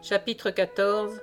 Chapitre 14.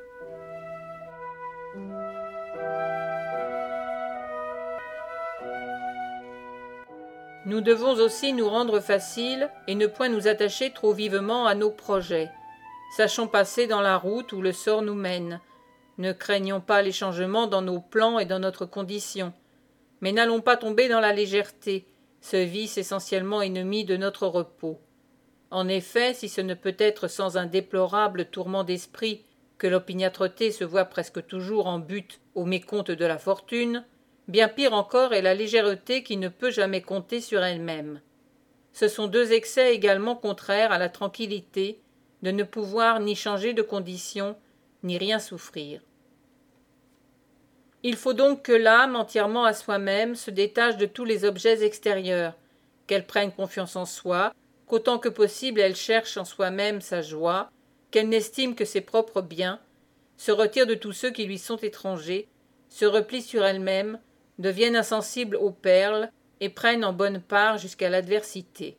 Nous devons aussi nous rendre faciles et ne point nous attacher trop vivement à nos projets. Sachons passer dans la route où le sort nous mène. Ne craignons pas les changements dans nos plans et dans notre condition. Mais n'allons pas tomber dans la légèreté, ce vice essentiellement ennemi de notre repos. En effet, si ce ne peut être sans un déplorable tourment d'esprit que l'opiniâtreté se voit presque toujours en butte au mécompte de la fortune, bien pire encore est la légèreté qui ne peut jamais compter sur elle-même. Ce sont deux excès également contraires à la tranquillité, de ne pouvoir ni changer de condition, ni rien souffrir. Il faut donc que l'âme, entièrement à soi-même, se détache de tous les objets extérieurs, qu'elle prenne confiance en soi, qu'autant que possible elle cherche en soi-même sa joie, qu'elle n'estime que ses propres biens, se retire de tous ceux qui lui sont étrangers, se replie sur elle-même, devienne insensible aux perles et prenne en bonne part jusqu'à l'adversité.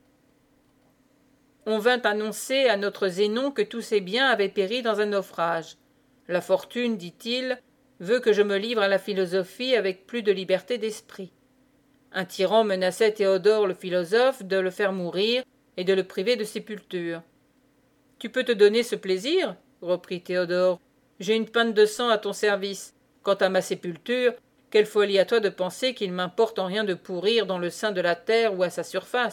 On vint annoncer à notre Zénon que tous ses biens avaient péri dans un naufrage. La fortune, dit-il, veut que je me livre à la philosophie avec plus de liberté d'esprit. Un tyran menaçait Théodore le philosophe de le faire mourir et de le priver de sépulture. « Tu peux te donner ce plaisir, reprit Théodore. J'ai une pinte de sang à ton service. Quant à ma sépulture, quelle folie à toi de penser qu'il m'importe en rien de pourrir dans le sein de la terre ou à sa surface. »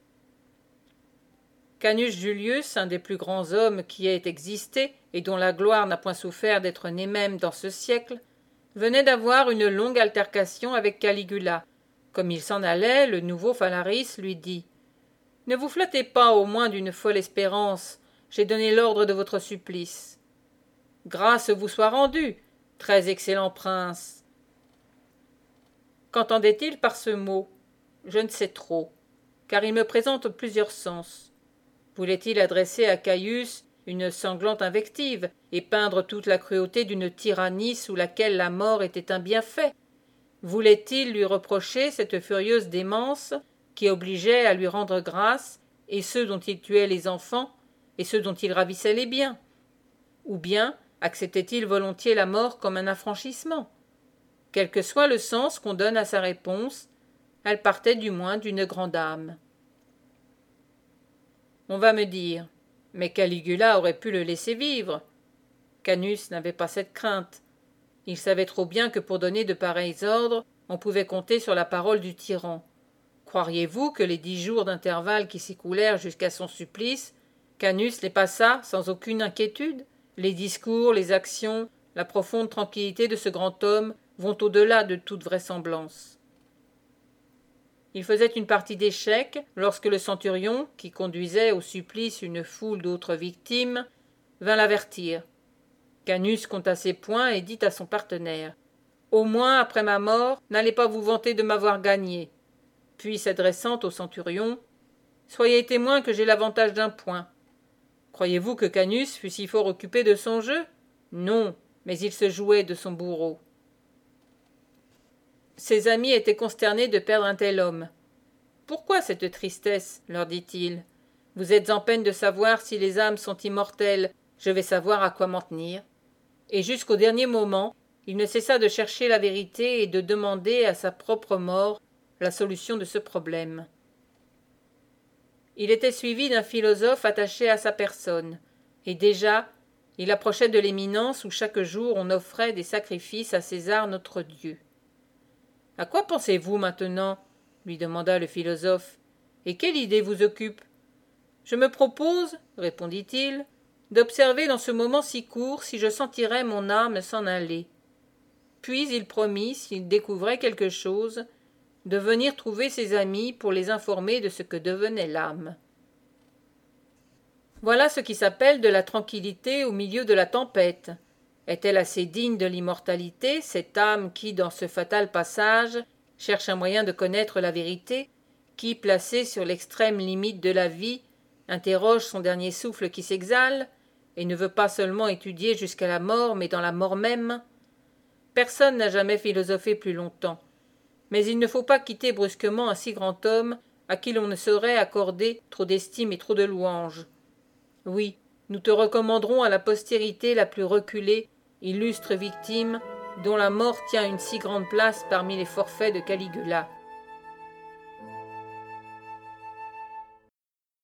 Canius Julius, un des plus grands hommes qui ait existé et dont la gloire n'a point souffert d'être né même dans ce siècle, venait d'avoir une longue altercation avec Caligula. Comme il s'en allait, le nouveau Phalaris lui dit « Ne vous flattez pas au moins d'une folle espérance, j'ai donné l'ordre de votre supplice. »« Grâce vous soit rendue, très excellent prince. » Qu'entendait-il par ce mot ? Je ne sais trop, car il me présente plusieurs sens. Voulait-il adresser à Caius une sanglante invective et peindre toute la cruauté d'une tyrannie sous laquelle la mort était un bienfait ? Voulait-il lui reprocher cette furieuse démence qui obligeait à lui rendre grâce et ceux dont il tuait les enfants et ceux dont il ravissait les biens ? Ou bien acceptait-il volontiers la mort comme un affranchissement ? Quel que soit le sens qu'on donne à sa réponse, elle partait du moins d'une grande âme. On va me dire, mais Caligula aurait pu le laisser vivre. Canius n'avait pas cette crainte. Il savait trop bien que pour donner de pareils ordres, on pouvait compter sur la parole du tyran. Croiriez-vous que les 10 jours d'intervalle qui s'écoulèrent jusqu'à son supplice, Canius les passa sans aucune inquiétude ? Les discours, les actions, la profonde tranquillité de ce grand homme vont au-delà de toute vraisemblance. Il faisait une partie d'échecs lorsque le centurion, qui conduisait au supplice une foule d'autres victimes, vint l'avertir. Canius compta ses points et dit à son partenaire « Au moins, après ma mort, n'allez pas vous vanter de m'avoir gagné. » Puis, s'adressant au centurion, « Soyez témoin que j'ai l'avantage d'un point. » Croyez-vous que Canius fût si fort occupé de son jeu ? Non, mais il se jouait de son bourreau. Ses amis étaient consternés de perdre un tel homme. « Pourquoi cette tristesse ?» leur dit-il. « Vous êtes en peine de savoir si les âmes sont immortelles, je vais savoir à quoi m'en tenir. » Et jusqu'au dernier moment, il ne cessa de chercher la vérité et de demander à sa propre mort la solution de ce problème. Il était suivi d'un philosophe attaché à sa personne, et déjà, il approchait de l'éminence où chaque jour on offrait des sacrifices à César notre Dieu. « À quoi pensez-vous maintenant ?» lui demanda le philosophe. « Et quelle idée vous occupe ?»« Je me propose, répondit-il, d'observer dans ce moment si court si je sentirais mon âme s'en aller. » Puis il promit, s'il découvrait quelque chose, de venir trouver ses amis pour les informer de ce que devenait l'âme. Voilà ce qui s'appelle de la tranquillité au milieu de la tempête. Est-elle assez digne de l'immortalité, cette âme qui, dans ce fatal passage, cherche un moyen de connaître la vérité, qui, placée sur l'extrême limite de la vie, interroge son dernier souffle qui s'exhale, et ne veut pas seulement étudier jusqu'à la mort, mais dans la mort même ? Personne n'a jamais philosophé plus longtemps. Mais il ne faut pas quitter brusquement un si grand homme à qui l'on ne saurait accorder trop d'estime et trop de louanges. Oui, nous te recommanderons à la postérité la plus reculée, illustre victime, dont la mort tient une si grande place parmi les forfaits de Caligula.